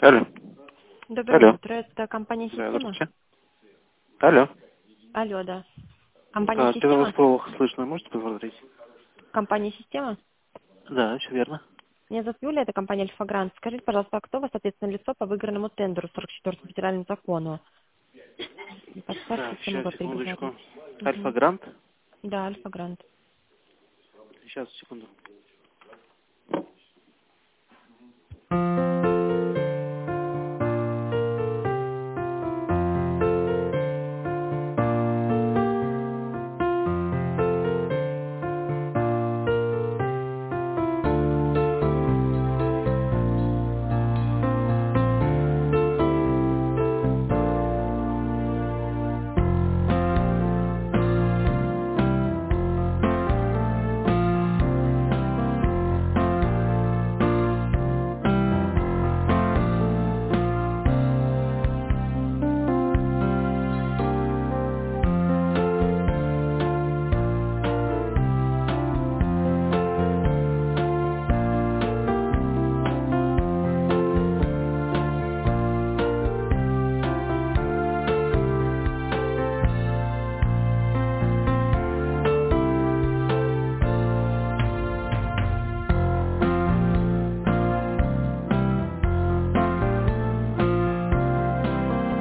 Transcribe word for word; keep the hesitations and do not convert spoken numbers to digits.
Алло. Доброе Алло. утро, это компания Да, «Система»? здравствуйте. Алло. Алло, да. Компания А, что вас «Система»? плохо слышно, можете повторить? Компания «Система»? Да, все верно. Меня зовут Юлия, это компания «Альфа-Грант». Скажите, пожалуйста, а кто у вас, соответственно, лицо по выигранному тендеру сорок четвёртому федеральному закону? Не подскажете, Так, с кем сейчас, могла переговорить? секундочку. Угу. Альфа-Грант. Да, «Альфа-Грант». Сейчас, секунду.